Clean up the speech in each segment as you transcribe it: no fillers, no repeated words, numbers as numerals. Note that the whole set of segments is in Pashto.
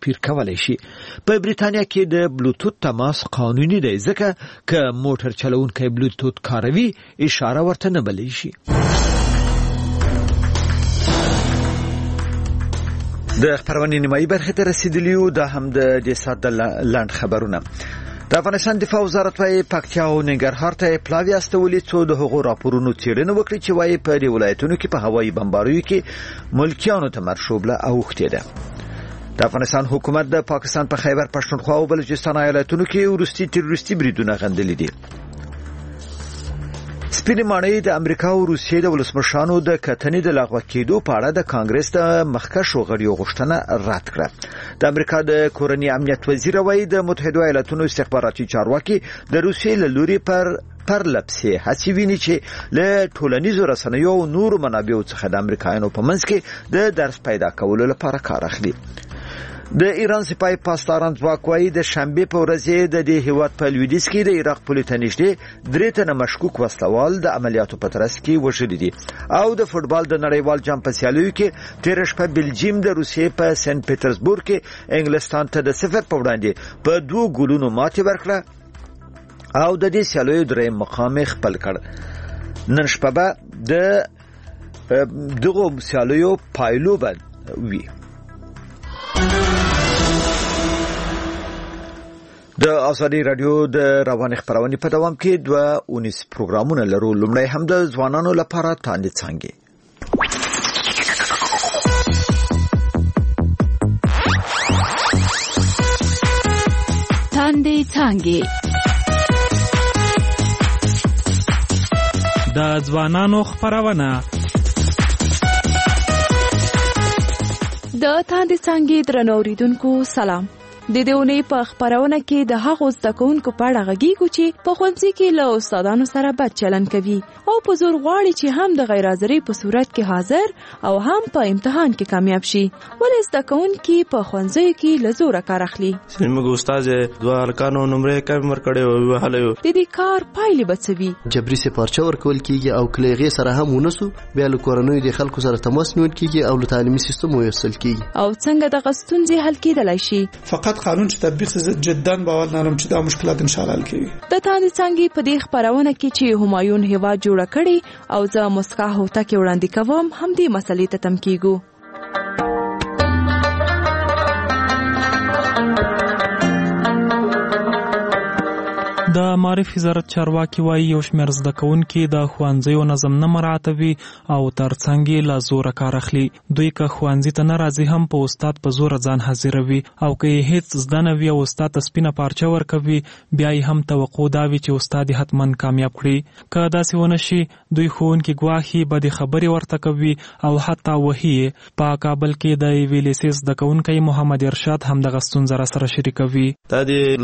توپیر کولی شي. په بریتانیا کې د بلوتوث تماس قانوني دی ځکه که موټر چلوونکی بلوتوث کاروي اشاره ورته نه بللی شي. د خبرونې نیمایي برخې ته رسیدلی یو. دا هم د دې ساعت د لاند خبرونه. د افغانستان دفاع وزارت وايي پکتیا او ننګرهار ته پلاوی استولي څو د هغو راپورونو څېړنه وکړي چې وايي په دې ولایتونو کې په هوایي بمباریو کې ملکیانو ته مرشوبله اوښتې ده. د افغانستان حکومت د پاکستان په خیبر پښتونخوا او بلوچستان ایالتونو کې وروستي تروریستي بریدونه غندلي دي. سپینې ماڼۍ د امریکا او روسیې د ولسمشرانو د کتنې د لغوه کېدو په اړه د کانګرس د مخکښو غړیو غوښتنه رد کړه. د امریکا د کورني امنیت وزیر وايي د متحده ایالاتونو استخباراتي چارواکي د روسیې له لوري پر لپسې هڅې ویني چې له ټولنیزو رسنیو او نورو منابعو څخه د امریکایانو په منځ کې د درس پیدا کولو لپاره کار اخلي. د ایران سپاه پاسداران ځواک وايي د شنبه په ورځ د دې هیواد په لویدیځ کې د عراق پولې ته نږدې 3 تنه مشکوک وسلوال د عملیاتو په ترڅ کې وژل دي. او د فوتبال د نړیوال جام په سیالیو کې تیر شپه بلجیم د روسیې په سنت پیټرزبورګ کې انګلستان ته د 0 په وړاندې په 2 ګولونو ماتې ورکړه او د دې سیالیو درې مقام خپل کړ. نن شپه به د دغه سیالیو پایلو بد وي. د ازادي رادیو د روان خبرونه په دوام کې 2 پروګرامونه لرو. لومړی هم د ځوانانو لپاره تاندې څنګه د ځوانانو خبرونه. د تاندې څنګه درنو اوریدونکو سلام. د دېونې په خبرونه کې د هغو زده کوونکو په اړه غږیږو چې په ښوونځي کې له استادانو سره بد چلند کوي او په زور غواړي چې هم د غیر حاضرۍ په صورت کې حاضر او هم په امتحان کې کامیاب شي. ولې زده کوونکي په ښوونځیو کې له زوره کار اخلي؟ موږ استاد 2 هلکانو نمرې کم ورکړې او وهلو. د دې کار پایلې به څه وي؟ جبري سپارچه ورکول کېږي او کله هغې سره هم ونسو بیا له کورنیو د خلکو سره تماس نیول کېږي او له تعلیمي سیستم وویستل کېږي. او څنګه دغه ستونزې حل کېدلی شي؟ فقط قانون چې تطبیق سي جدا باور نرم چې دا مشکلات ان شاء الله حل کوي. د تاندې څنګه په دې خبرونه کې چې همایون هیواد جوړ کړي او زه مسکا هوته کې وړاندې کوم هم دې مسلې ته تم کېږو. د معرفت وزارت چارواکي وايي یو شمېر زده کوونکي د ښوونځیو نظم نه مراعاتوي او ترڅنګ یې له زوره کار اخلي. دوی که ښوونځي ته نه راځي هم په استاد په زوره ځان حاضروي او که یې هېڅ زده نه وي او استاد ته سپینه پارچه ورکوي بیا یې هم توقع دا وي چې استاد یې حتما کامیاب کړي. که داسې ونه شي دوی ښوونکي ګواښي بدې خبرې ورته کوي او حتی وهي. په کابل کې د یوې لیسې زده کوونکی محمد ارشاد هم دغه ستونزه راسره شریکوي. دا د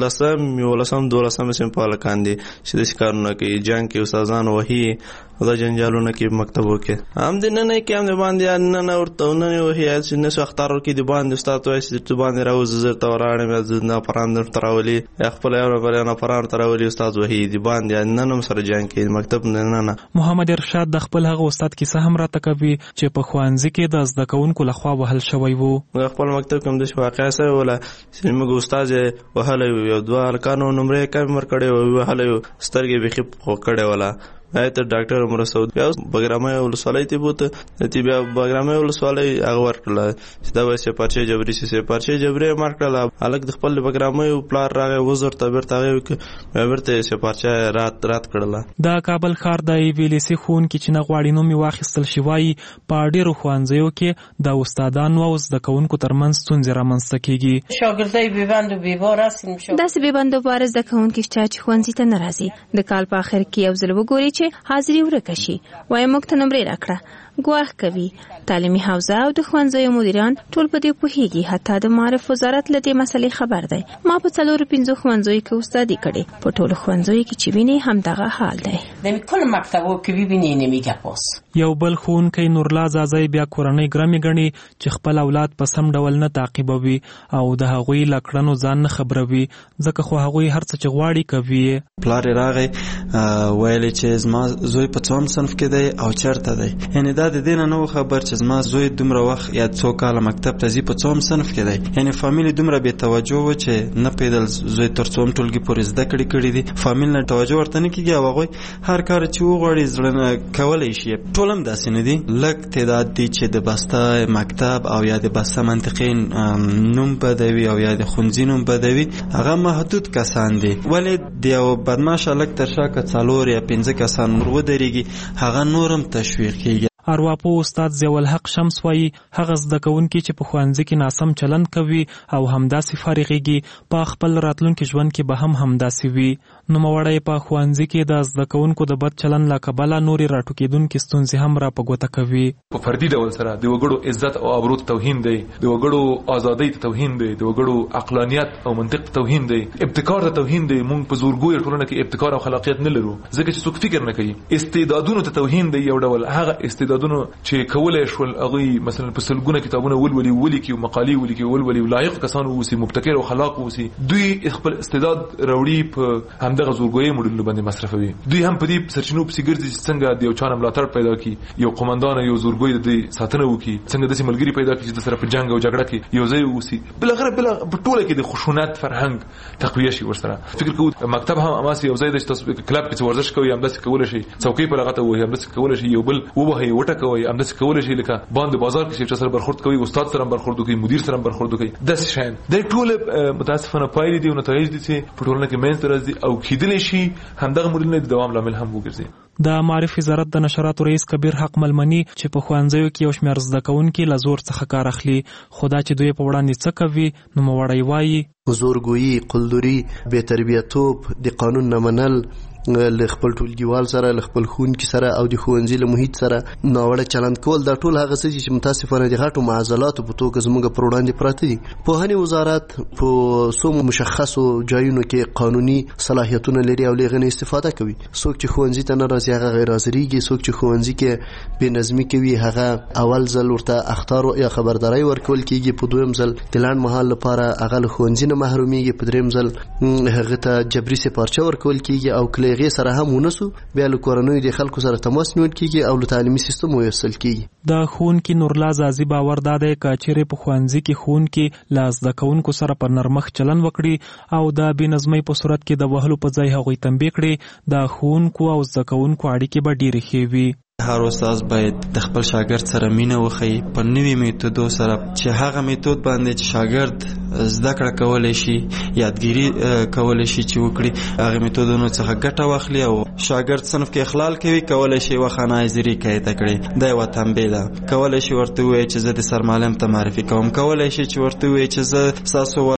10 12 پالکان دي چې د کارونه کوي جنگ کې استادان وهي او د جنجالونه کې مکتبو کې هم د نه کې هم د باندې نه ورته نه وهي چې نه سختارو کې د باندې استاد وایي چې د باندې راوځي زر ته وراړم نه پران تراولي خپل یو نه پران تراولي استاد وهي د باندې نه نوم سره جنگ کې مکتب نه. محمد ارشاد د خپل هغه استاد کیسه هم راته کوي چې په ښوونځي کې د زده کوونکو لخوا وهل شوی وو. خپل مکتب کوم د واقعا سره ولا چې موږ استاد وهل یو 2 هلکانو نمرې کم ورکړې او وهل سترګې بخي پکړې ولا ایت ډاکټر عمر سعود بیا بګرامه ولسوالۍ ته بوته تی بیا بګرامه ولسوالۍ هغه ورکړه چې دا وایي پارچې جبري سي پارچې جبري مارکړه الګ د خپل بګرامه او پلار راغی وزر ته ورته ورته سي پارچې رات کړله. د کابل ښار د ویلسي خون کې چې نه غواړي نو می واخیستل شوی په ډیرو ښوونځیو کې د استادانو او زده کوونکو ترمنځ ستونزې رامنځته کیږي. شاګردای بیبند او بیبار هستیم داسې بیبند او بار زده کوونکي چې ښوونځي ته نه راځي د کال په اخر کې یو ځل وګوري چې حاضری ورکه شي وای موږ ته نمرې راکړه ګواښ کوي. تعلیمي حوزه او د ښوونځیو مدیران ټول په دې پوهیږي. حتی د معرفت وزارت له دې مسلې خبر دی. ما په 4-5 ښوونځیو کې استادي کړې په ټولو ښوونځیو کې چې ویني هم دغه حال دی. د ټول مکتبو کې ویني نمیګه پوس. یو بل ښوونکی نورلا زازای بیا کورنۍ ګرامي غني چې خپل اولاد په سم ډول نه تعقیبوي او د هغوی لکړنو ځان نه خبروي ځکه خو هغوی هر څه چې غواړي کوي. پلار راغی ویل چې زما زوی په 3 صنف کې دی او چرته دی یعنی دا دا د دې نه خبر چې زما زوی دومره وخت یا څو کاله مکتب ته ځي په څوم صنف کې دی. یعنی فامیل دومره بې توجه و چې نه پیدل زوی تر څوم ټولګي پورې زده کړي دي، فامیل نه توجه ورته نه کیږي او هغوی هر کار چې وغواړي زړه کولی شي. ټول هم داسې نه دي، لږ تعداد دي چې د بسته مکتب او یا د بسته منطقې نوم بدوي او یا د ښوونځي نوم بدوي، هغه محدود کسان دي. ولې د یو بدماشه لږ تر شا که 4 یا 5 کسان ودرېږي هغه نور هم تشویق کیږي. ارواپوه استاد ضیاءالحق شمس وایي هغه زده کوونکي چې په ښوونځي کې ناسم چلند کوي او همداسې فارغېږي په خپل راتلونکي ژوند کې به هم همداسې وي. نوموړی په ښوونځي کې د زده کوونکو د بد چلند له کبله نورې راټوکېدونکې ستونزې هم را په ګوته کوي. په فردي ډول سره د وګړو عزت او ابرو ته توهین دی، د وګړو ازادۍ ته توهین دی، د وګړو عقلانیت او منطق ته توهین دی، ابتکار ته توهین دی. موږ په زورګوی ټولنه کې ابتکار او خلاقیت نه لرو ځکه چې څوک فکر نه کوي. استعدادونو ته توهین دی یو ډول، هغه استعدادونو چې کولای شول هغه مثلا په سلګونه کتابونه ولیکي او مقالې ولیکي ولولي لایق کسان اوسي، مبتکر او خلاق اوسي، دوی خپل استعداد راوړي په همدغه زورګوی موډل باندې مصرفوي. دوی هم په دې سرچینو پسې ګرځي چې څنګه د یو چا ملاتړ پیدا کړي، یو قومندان یو زورګوی د ساتنه وکړي، څنګه د ملګری پیدا کړي چې د سره په جنگ او جګړه کې یو ځای اوسي. بلغره په ټوله کې د خشونت فرهنګ تقویه شي. ورسره فکر کوو مکتب هم اماسي یو ځای د کلب کې ورزش کوي، همداسې کول شي څوکۍ په لغته وي، همداسې کول شي یو بل وبهي وټکوي، همداسې کول شي لکه باندې بازار کې چې سره برخورد کوي، استاد سره برخورد کوي، مدیر سره برخورد کوي. د شین د ټوله متاسفانه پایلې دي او نتایج دي چې په ټولنه کې مینځ راځي او کېدلی شي همدغه مدیرونه د دوام لامل هم وګرځي. د معارف وزارت د نشراتو رئیس کبیر حق ملمنی چې په ښوونځیو کې یو شمېر زده کوونکي له زور څخه کار اخلي، خو دا چې دوی په وړاندې څه کوي نوموړی وایي زورګویي، قلدري، بې تربیتوب، د قانون نه منل، له خپل ټولګیوال سره، له خپل ښوونکي سره او د ښوونځي له محیط سره ناوړه چلند کول، دا ټول هغه څه چې متاسفانه د غټو معضلاتو په توګه زموږ پر وړاندې پراته دي. پوهنې وزارت په څو مشخصو ځایونو کې قانوني صلاحیتونه لري او له هغې نه استفاده کوي. څوک چې ښوونځي ته نه راځي هغه غیر حاضرېږي، څوک چې ښوونځي کې بېنظمي کوي هغه اول ځل ورته اخطار یا خبرداری ورکول کېږي، په دویم ځل د لنډ مهال لپاره هغه له ښوونځي نه محرومیږي، په دریم ځل هغه ته جبري سپارچه ورکول کېږي او کله هغې سره هم ونسو بیا له کورنیو د خلکو سره تماس نیول کېږي او له تعلیمي سیستم وویستل کېږي. د ښوونکي نورلا زازي باور دا دی که چیرې په ښوونځي کې ښوونکي له زده کوونکو سره په نرمښت چلند وکړي او د بېنظمۍ په صورت کې د وهلو په ځای هغوی تنبیه کړي، د ښوونکو او زده کوونکو اړیکې به ډېرې ښې وي. هر استاد باید د خپل شاګرد سره مینه وښیي په نوي میتودو سره، چې هغه میتود باندې چې شاګرد زده کړه کولی شي، یادګیري کولی شي چې وکړي، هغه میتودونو څخه ګټه واخلي او شاګرد صنف کې اخلال کوي کولی شي وخانه حاضري کیته کړي. دا یوه تنبیه ده. کولی شي ورته ووایي چې زه د سرمعلم ته معرفي کوم، کولی شي چې ورته ووایي چې زه ستاسو